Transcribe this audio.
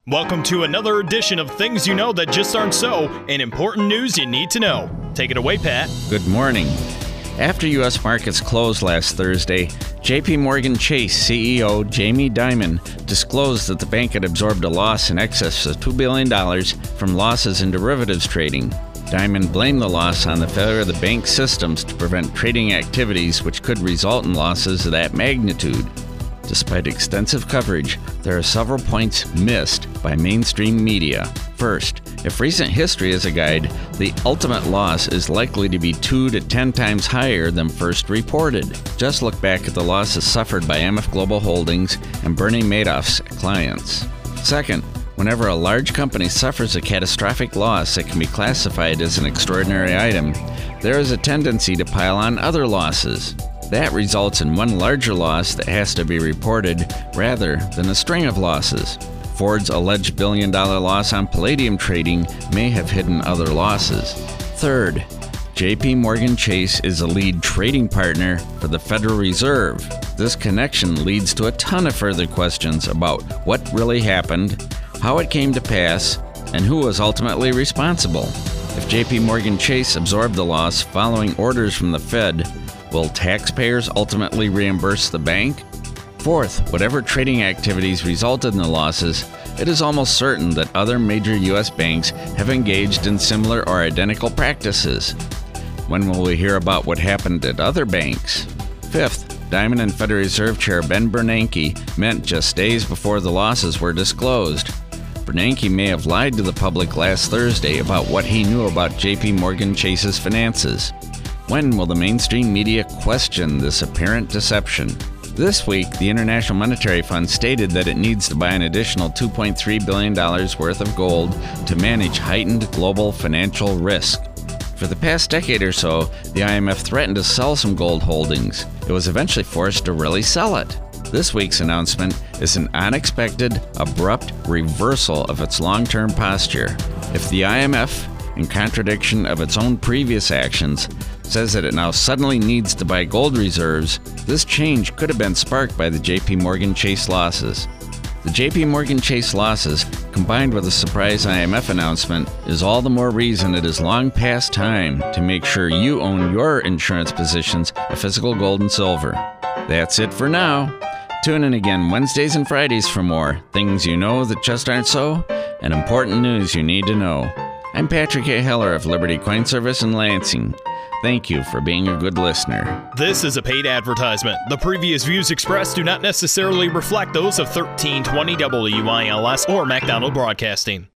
Welcome to another edition of Things You Know That Just Aren't So, and important news you need to know. Take it away, Pat. Good morning. After U.S. markets closed last Thursday, J.P. Morgan Chase CEO Jamie Dimon disclosed that the bank had absorbed a loss in excess of $2 billion from losses in derivatives trading. Dimon blamed the loss on the failure of the bank's systems to prevent trading activities which could result in losses of that magnitude. Despite extensive coverage, there are several points missed by mainstream media. First, if recent history is a guide, the ultimate loss is likely to be 2 to 10 times higher than first reported. Just look back at the losses suffered by MF Global Holdings and Bernie Madoff's clients. Second, whenever a large company suffers a catastrophic loss that can be classified as an extraordinary item, there is a tendency to pile on other losses. That results in one larger loss that has to be reported rather than a string of losses. Ford's alleged billion-dollar loss on palladium trading may have hidden other losses. Third, J.P. Morgan Chase is a lead trading partner for the Federal Reserve. This connection leads to a ton of further questions about what really happened, how it came to pass, and who was ultimately responsible. If J.P. Morgan Chase absorbed the loss following orders from the Fed, will taxpayers ultimately reimburse the bank? Fourth, whatever trading activities resulted in the losses, it is almost certain that other major U.S. banks have engaged in similar or identical practices. When will we hear about what happened at other banks? Fifth, Dimon and Federal Reserve Chair Ben Bernanke met just days before the losses were disclosed. Bernanke may have lied to the public last Thursday about what he knew about J.P. Morgan Chase's finances. When will the mainstream media question this apparent deception? This week, the International Monetary Fund stated that it needs to buy an additional $2.3 billion worth of gold to manage heightened global financial risk. For the past decade or so, the IMF threatened to sell some gold holdings. It was eventually forced to really sell it. This week's announcement is an unexpected, abrupt reversal of its long-term posture. If the IMF, in contradiction of its own previous actions, says that it now suddenly needs to buy gold reserves, this change could have been sparked by the J.P. Morgan Chase losses. The J.P. Morgan Chase losses, combined with a surprise IMF announcement, is all the more reason it is long past time to make sure you own your insurance positions of physical gold and silver. That's it for now. Tune in again Wednesdays and Fridays for more Things You Know That Just Aren't So and important news you need to know. I'm Patrick A. Heller of Liberty Coin Service in Lansing. Thank you for being a good listener. This is a paid advertisement. The previous views expressed do not necessarily reflect those of 1320 WILS or MacDonald Broadcasting.